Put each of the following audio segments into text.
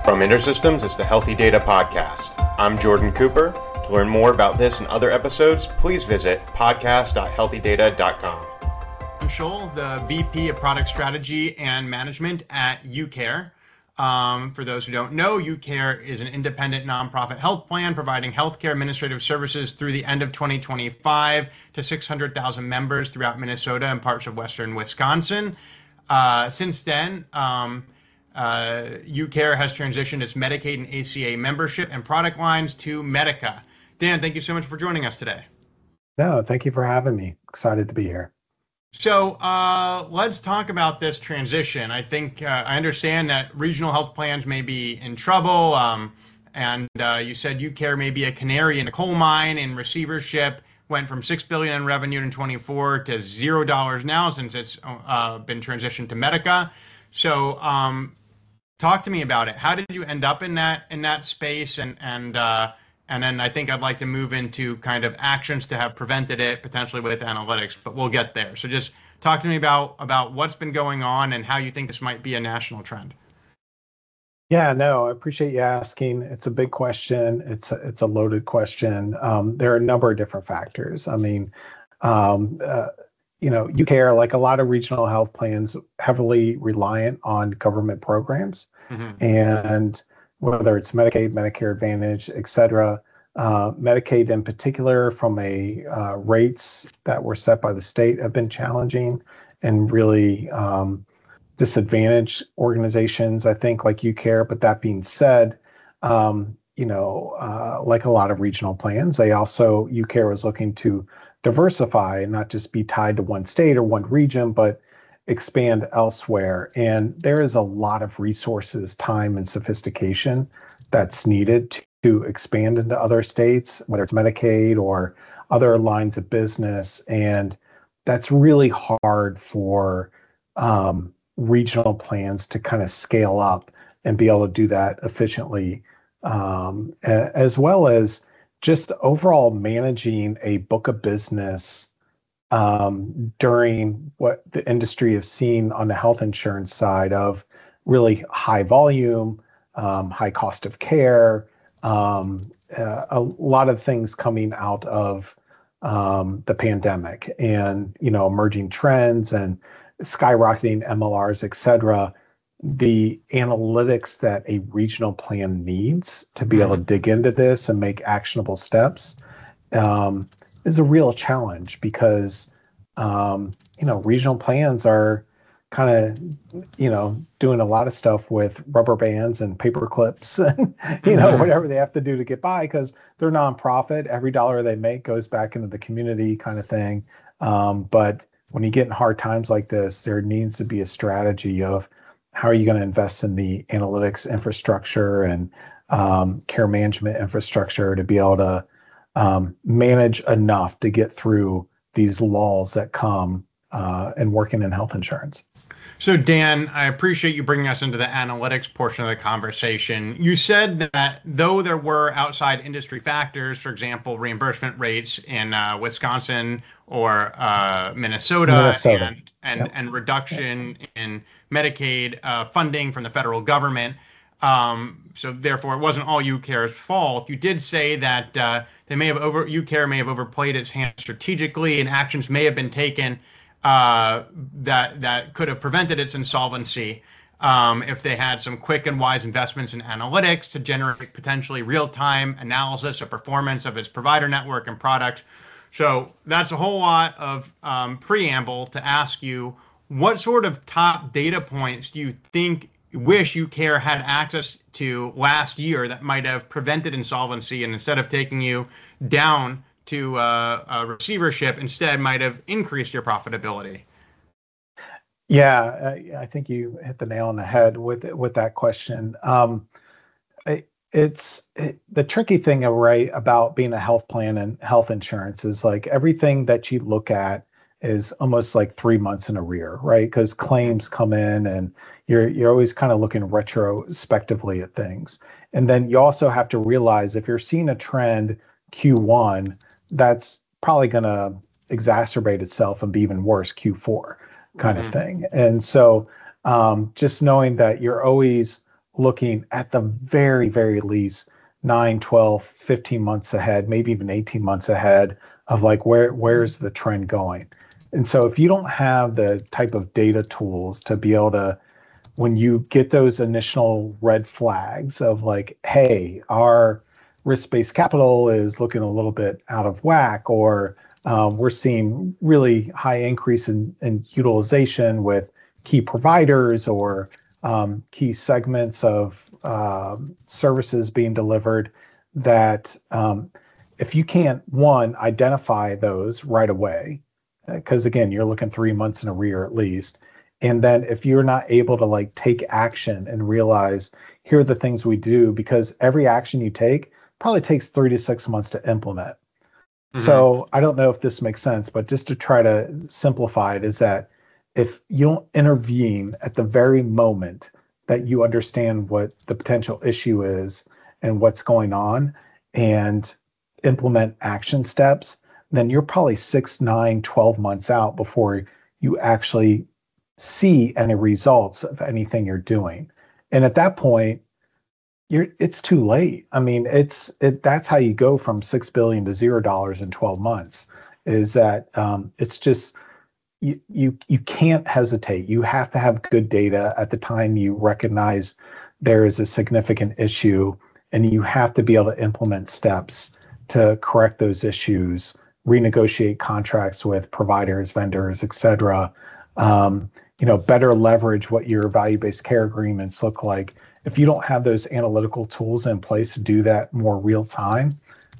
From InterSystems, it's the Healthy Data Podcast. I'm Jordan Cooper. To learn more about this and other episodes, please visit podcast.healthydata.com. I'm Scholl, the VP of Product Strategy and Management at UCare. For those who don't know, UCare is an independent nonprofit health plan providing healthcare administrative services through the end of 2025 to 600,000 members throughout Minnesota and parts of western Wisconsin. Since then, UCare has transitioned its Medicaid and ACA membership and product lines to Medica. Dan, thank you so much for joining us today. No, thank you for having me. Excited to be here. So let's talk about this transition. I think I understand that regional health plans may be in trouble, and you said UCare may be a canary in a coal mine in receivership. Went from $6 billion in revenue in 24 to $0 now since it's been transitioned to Medica. So talk to me about it. How did you end up in that space? And then I think I'd like to move into kind of actions to have prevented it, potentially with analytics, but we'll get there. So just talk to me about what's been going on and how you think this might be a national trend. Yeah, no, I appreciate you asking. It's a big question. It's a loaded question. There are a number of different factors. I mean, UCare, like a lot of regional health plans, heavily reliant on government programs, and whether it's Medicaid, Medicare Advantage, et cetera. Medicaid in particular, from rates that were set by the state, have been challenging and really disadvantage organizations, I think, like UCare. But that being said, like a lot of regional plans, UCare was looking to diversify and not just be tied to one state or one region, but expand elsewhere. And there is a lot of resources, time, and sophistication that's needed to expand into other states, whether it's Medicaid or other lines of business. And that's really hard for regional plans to kind of scale up and be able to do that efficiently, as well as just overall managing a book of business during what the industry has seen on the health insurance side of really high volume, high cost of care, a lot of things coming out of the pandemic and, emerging trends and skyrocketing MLRs, et cetera. The analytics that a regional plan needs to be able to dig into this and make actionable steps is a real challenge because, regional plans are kind of, doing a lot of stuff with rubber bands and paper clips and, whatever they have to do to get by because they're nonprofit. Every dollar they make goes back into the community kind of thing. But when you get in hard times like this, there needs to be a strategy of how are you going to invest in the analytics infrastructure and care management infrastructure to be able to manage enough to get through these lulls that come and working in health insurance. So Dan, I appreciate you bringing us into the analytics portion of the conversation. You said that though there were outside industry factors, for example, reimbursement rates in Wisconsin or Minnesota. And reduction in Medicaid funding from the federal government. So therefore, it wasn't all UCare's fault. You did say that UCare may have overplayed its hand strategically, and actions may have been taken that could have prevented its insolvency if they had some quick and wise investments in analytics to generate potentially real-time analysis of performance of its provider network and product. So that's a whole lot of preamble to ask you, what sort of top data points do you wish UCare had access to last year that might have prevented insolvency, and instead of taking you down to a receivership, instead might have increased your profitability? Yeah, I think you hit the nail on the head with that question. The tricky thing, right, about being a health plan and health insurance is like everything that you look at is almost like 3 months in arrear, right? Because claims come in and you're always kind of looking retrospectively at things. And then you also have to realize if you're seeing a trend Q1, that's probably going to exacerbate itself and be even worse Q4 kind of thing. And so just knowing that you're always looking at the very, very least 9, 12, 15 months ahead, maybe even 18 months ahead of like where's the trend going. And so if you don't have the type of data tools to be able to, when you get those initial red flags of like, hey, our risk-based capital is looking a little bit out of whack, or we're seeing really high increase in utilization with key providers or key segments of services being delivered, that if you can't, one, identify those right away, because again, you're looking 3 months in a rear at least. And then if you're not able to like take action and realize, here are the things we do, because every action you take probably takes 3 to 6 months to implement. So I don't know if this makes sense, but just to try to simplify it, is that if you don't intervene at the very moment that you understand what the potential issue is and what's going on and implement action steps, then you're probably 6, 9, 12 months out before you actually see any results of anything you're doing. And at that point, it's too late. I mean, that's how you go from $6 billion to $0 in 12 months, is that it's just, you can't hesitate. You have to have good data at the time you recognize there is a significant issue, and you have to be able to implement steps to correct those issues, renegotiate contracts with providers, vendors, et cetera. Better leverage what your value-based care agreements look like. If you don't have those analytical tools in place to do that more real time,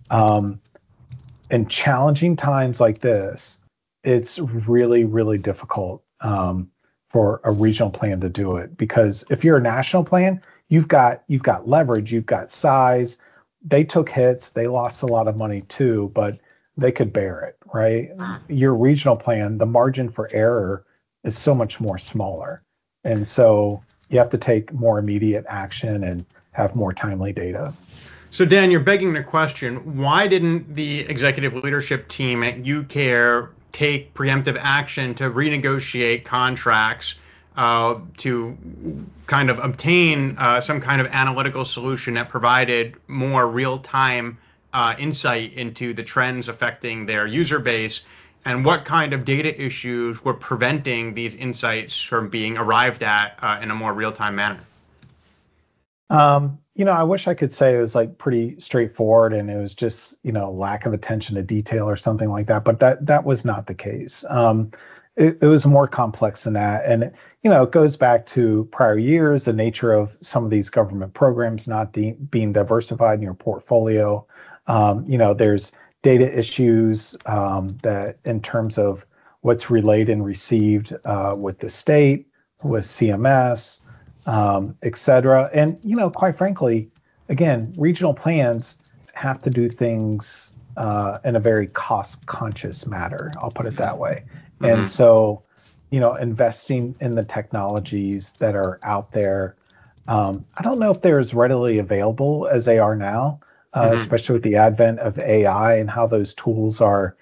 in challenging times like this, it's really, really difficult for a regional plan to do it. Because if you're a national plan, you've got leverage, you've got size. They took hits, they lost a lot of money too, but they could bear it, right? Your regional plan, the margin for error is so much more smaller. And so you have to take more immediate action and have more timely data. So Dan, you're begging the question, why didn't the executive leadership team at UCare take preemptive action to renegotiate contracts to kind of obtain some kind of analytical solution that provided more real-time insight into the trends affecting their user base, and what kind of data issues were preventing these insights from being arrived at in a more real-time manner? I wish I could say it was like pretty straightforward and it was just, lack of attention to detail or something like that, but that was not the case. It was more complex than that. And, it goes back to prior years, the nature of some of these government programs not being diversified in your portfolio. There's data issues that in terms of what's relayed and received with the state, with CMS, et cetera. And, quite frankly, again, regional plans have to do things in a very cost-conscious manner. I'll put it that way. And so, investing in the technologies that are out there, I don't know if they're as readily available as they are now, especially with the advent of AI and how those tools are,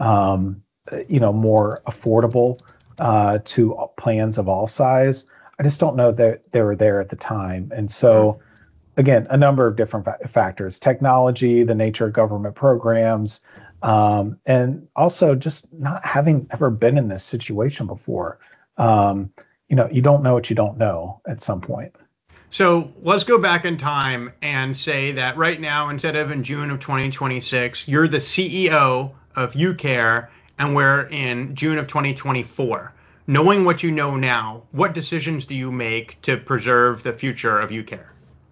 more affordable to plans of all size. I just don't know that they were there at the time. And so, again, a number of different factors: technology, the nature of government programs, and also just not having ever been in this situation before. You don't know what you don't know at some point. So let's go back in time and say that right now, instead of in June of 2026, you're the CEO of UCare, and we're in June of 2024. Knowing what you know now, what decisions do you make to preserve the future of UCare?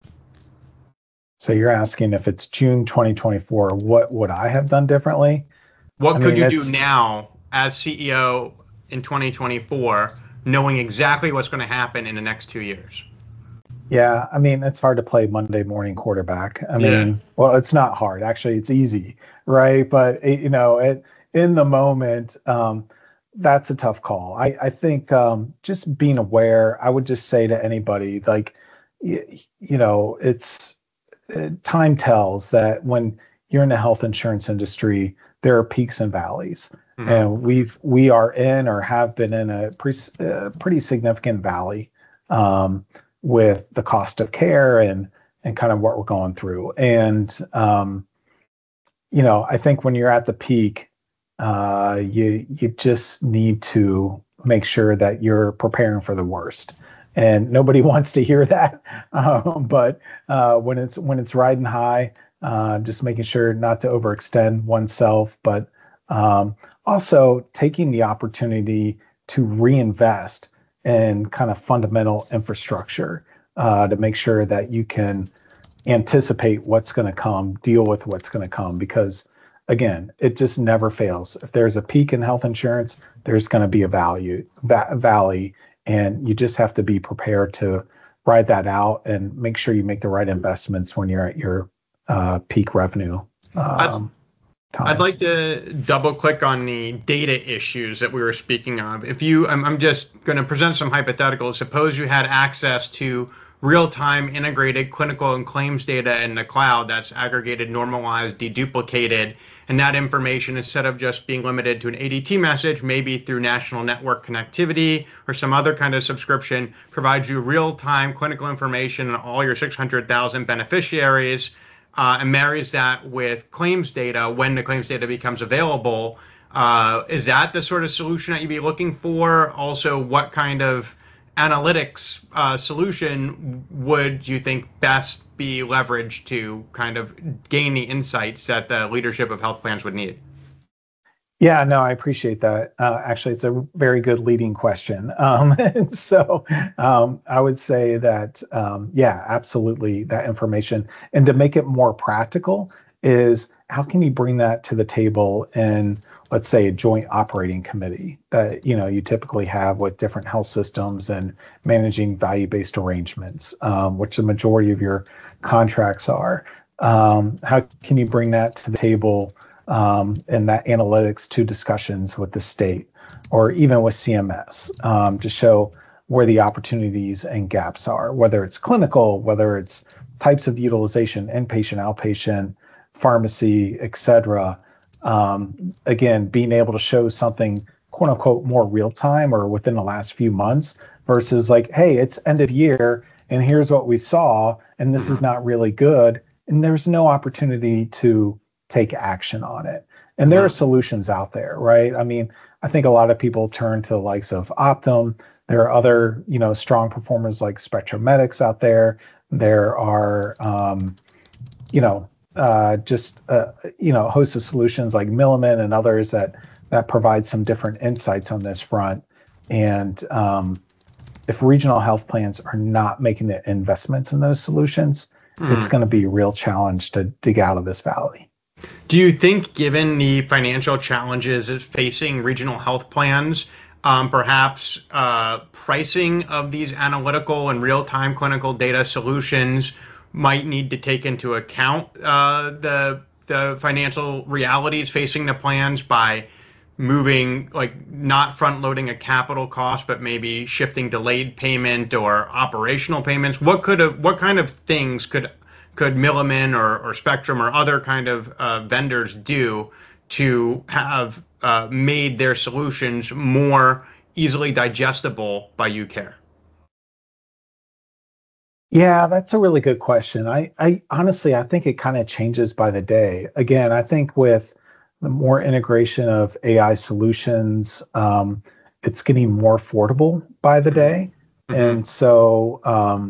So you're asking if it's June 2024, what would I have done differently? What could you do now as CEO in 2024, knowing exactly what's going to happen in the next 2 years? Yeah, it's hard to play Monday morning quarterback. Well, it's not hard. Actually, it's easy, right? But, in the moment, that's a tough call. I think just being aware, I would just say to anybody, like, it's time tells that when you're in the health insurance industry, there are peaks and valleys. And we are in or have been in a pretty significant valley with the cost of care and kind of what we're going through. And I think when you're at the peak, you just need to make sure that you're preparing for the worst. And nobody wants to hear that, but when it's riding high, just making sure not to overextend oneself, but also taking the opportunity to reinvest in kind of fundamental infrastructure to make sure that you can anticipate what's going to come, deal with what's going to come, because again, it just never fails. If there's a peak in health insurance, there's going to be a valley, and you just have to be prepared to ride that out and make sure you make the right investments when you're at your peak revenue times. I'd like to double click on the data issues that we were speaking of. I'm just going to present some hypotheticals. Suppose you had access to real-time integrated clinical and claims data in the cloud that's aggregated, normalized, deduplicated, and that information, instead of just being limited to an ADT message, maybe through national network connectivity or some other kind of subscription, provides you real-time clinical information on all your 600,000 beneficiaries, and marries that with claims data when the claims data becomes available. Is that the sort of solution that you'd be looking for? Also, what kind of analytics solution would you think best be leveraged to kind of gain the insights that the leadership of health plans would need? Yeah, no, I appreciate that. Actually, it's a very good leading question. And so I would say that, yeah, absolutely, that information. And to make it more practical is, how can you bring that to the table in, let's say, a joint operating committee that you typically have with different health systems and managing value-based arrangements, which the majority of your contracts are. How can you bring that to the table and that analytics to discussions with the state or even with CMS to show where the opportunities and gaps are, whether it's clinical, whether it's types of utilization, inpatient, outpatient, pharmacy, et cetera. Again, being able to show something, quote unquote, more real time or within the last few months versus like, hey, it's end of year and here's what we saw, and this is not really good. And there's no opportunity to take action on it. And there are solutions out there, right? I mean, I think a lot of people turn to the likes of Optum. There are other, strong performers like SpectraMedics out there. There are, a host of solutions like Milliman and others that provide some different insights on this front. And if regional health plans are not making the investments in those solutions, it's going to be a real challenge to dig out of this valley. Do you think, given the financial challenges facing regional health plans, perhaps pricing of these analytical and real-time clinical data solutions might need to take into account the financial realities facing the plans by moving, like, not front-loading a capital cost, but maybe shifting delayed payment or operational payments? What kind of things could Milliman or Spectrum or other kind of vendors do to have made their solutions more easily digestible by UCare? Yeah, that's a really good question. I honestly, I think it kind of changes by the day. Again, I think with the more integration of AI solutions, it's getting more affordable by the day. And so,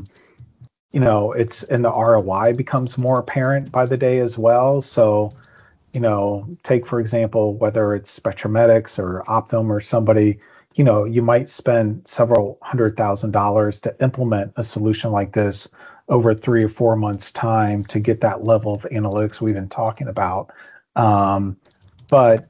and the ROI becomes more apparent by the day as well. So, take, for example, whether it's SpectraMedics or Optum or somebody, you might spend several $100,000 to implement a solution like this over 3 or 4 months' time to get that level of analytics we've been talking about. But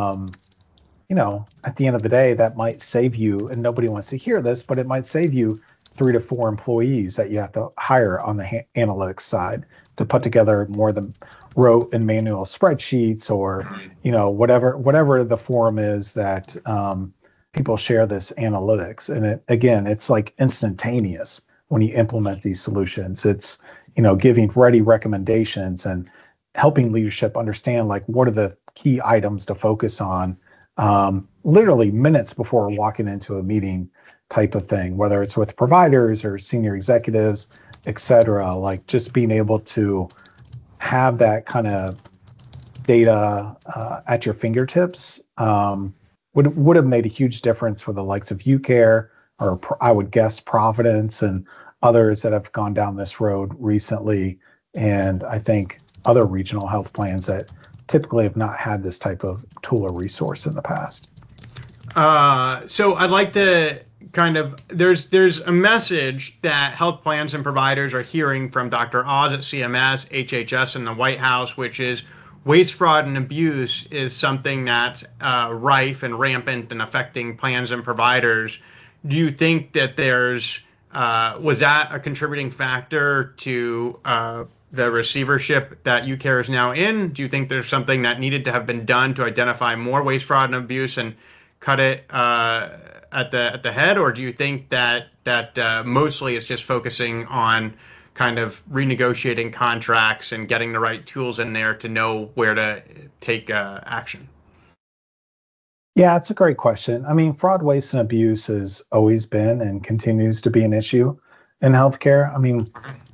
at the end of the day, that might save you, and nobody wants to hear this, but it might save you 3 to 4 employees that you have to hire on the analytics side to put together more than rote and manual spreadsheets or, whatever the form is that people share this analytics. And it's like instantaneous when you implement these solutions. It's, giving ready recommendations and helping leadership understand, like, what are the key items to focus on literally minutes before walking into a meeting type of thing, whether it's with providers or senior executives, et cetera. Like just being able to have that kind of data at your fingertips would have made a huge difference for the likes of UCare, or I would guess Providence and others that have gone down this road recently. And I think other regional health plans that typically have not had this type of tool or resource in the past. So I'd like to there's a message that health plans and providers are hearing from Dr. Oz at CMS, HHS, and the White House, which is waste, fraud, and abuse is something that's rife and rampant and affecting plans and providers. Do you think that was that a contributing factor to the receivership that UCare is now in? Do you think there's something that needed to have been done to identify more waste, fraud, and abuse and cut it at the head, or do you think that mostly it's just focusing on kind of renegotiating contracts and getting the right tools in there to know where to take action? Yeah, it's a great question. I mean, fraud, waste, and abuse has always been and continues to be an issue in healthcare. I mean,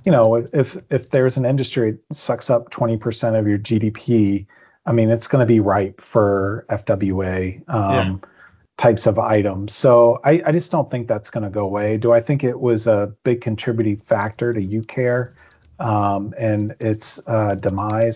if there's an industry that sucks up 20% of your GDP, I mean, it's going to be ripe for FWA types of items. So I just don't think that's going to go away. Do I think it was a big contributing factor to UCare and its demise?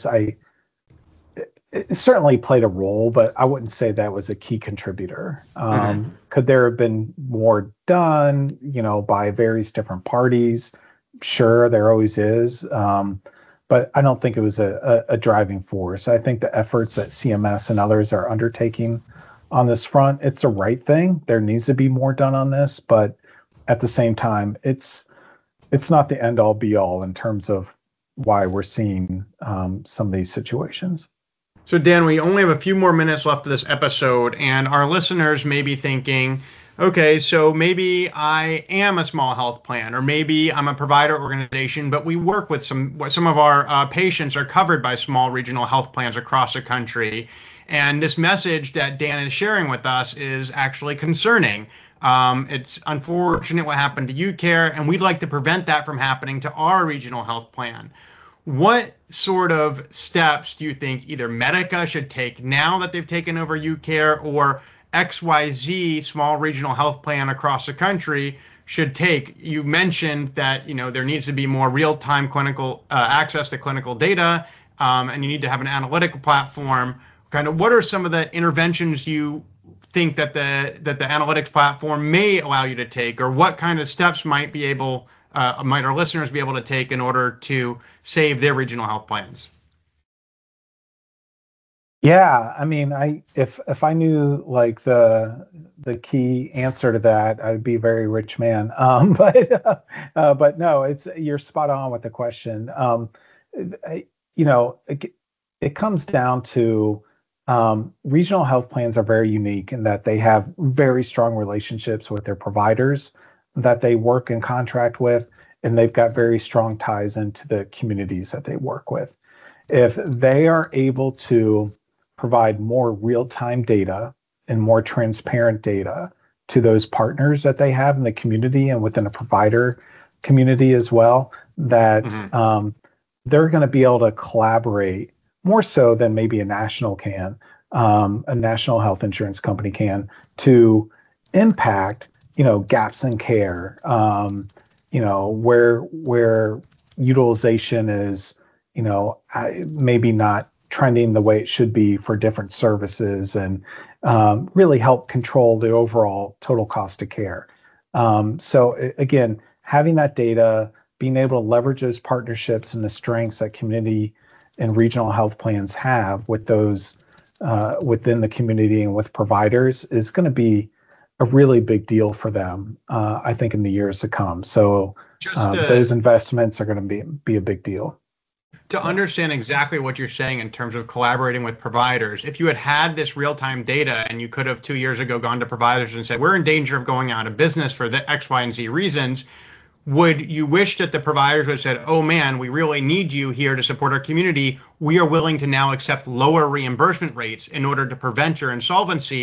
It certainly played a role, but I wouldn't say that was a key contributor. Could there have been more done, by various different parties? Sure, there always is. But I don't think it was a driving force. I think the efforts that CMS and others are undertaking on this front, it's the right thing. There needs to be more done on this, but at the same time, it's not the end all be all in terms of why we're seeing some of these situations. So Dan, we only have a few more minutes left of this episode, and our listeners may be thinking, okay, so maybe I am a small health plan, or maybe I'm a provider organization, but we work with some of our patients are covered by small regional health plans across the country. And this message that Dan is sharing with us is actually concerning. It's unfortunate what happened to UCare, and we'd like to prevent that from happening to our regional health plan. What sort of steps do you think either Medica should take now that they've taken over UCare, or XYZ small regional health plan across the country should take? You mentioned that there needs to be more real-time clinical access to clinical data, and you need to have an analytical platform. Kind of what are some of the interventions you think that the analytics platform may allow you to take, or what kind of steps might our listeners be able to take in order to save their regional health plans? Yeah, I mean, if I knew like the key answer to that, I would be a very rich man. But no, you're spot on with the question. It comes down to regional health plans are very unique in that they have very strong relationships with their providers that they work and contract with, and they've got very strong ties into the communities that they work with. If they are able to provide more real-time data and more transparent data to those partners that they have in the community and within a provider community as well, that they're going to be able to collaborate more so than maybe a national health insurance company can, to impact, gaps in care, where utilization is, maybe not trending the way it should be for different services, and really help control the overall total cost of care. So again, having that data, being able to leverage those partnerships and the strengths that community and regional health plans have with those within the community and with providers is going to be a really big deal for them, I think, in the years to come. So those investments are going to be a big deal. To understand exactly what you're saying in terms of collaborating with providers, if you had this real-time data and you could have 2 years ago gone to providers and said, we're in danger of going out of business for the X, Y, and Z reasons, would you wish that the providers would have said, oh man, we really need you here to support our community. We are willing to now accept lower reimbursement rates in order to prevent your insolvency?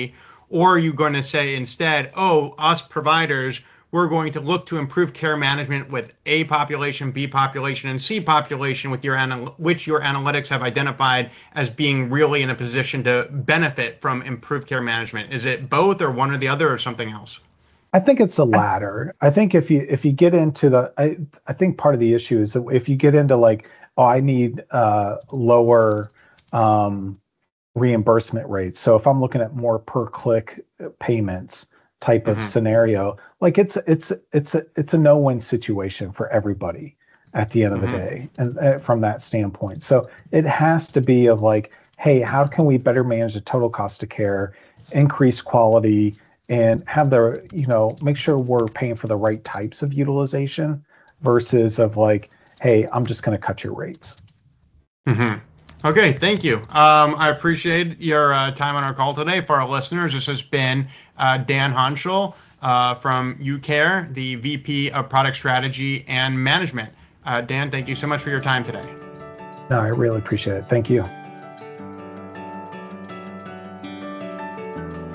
Or are you going to say instead, oh, us providers, we're going to look to improve care management with A population, B population, and C population, which your analytics have identified as being really in a position to benefit from improved care management? Is it both, or one or the other, or something else? I think it's the latter. I think if you get into I think part of the issue is that if you get into like, oh, I need lower reimbursement rates. So if I'm looking at more per click payments type of scenario, like it's a no-win situation for everybody at the end of the day, and from that standpoint. So it has to be of like, hey, how can we better manage the total cost of care, increase quality, and have make sure we're paying for the right types of utilization versus of like, hey, I'm just going to cut your rates. Okay, thank you. I appreciate your time on our call today. For our listeners, this has been Dan Honschel from UCare, the VP of Product Strategy and Management. Dan, thank you so much for your time today. No, I really appreciate it. Thank you.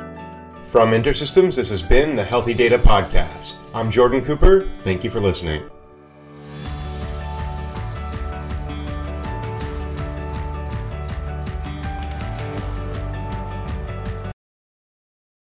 From InterSystems, this has been the Healthy Data Podcast. I'm Jordan Cooper. Thank you for listening.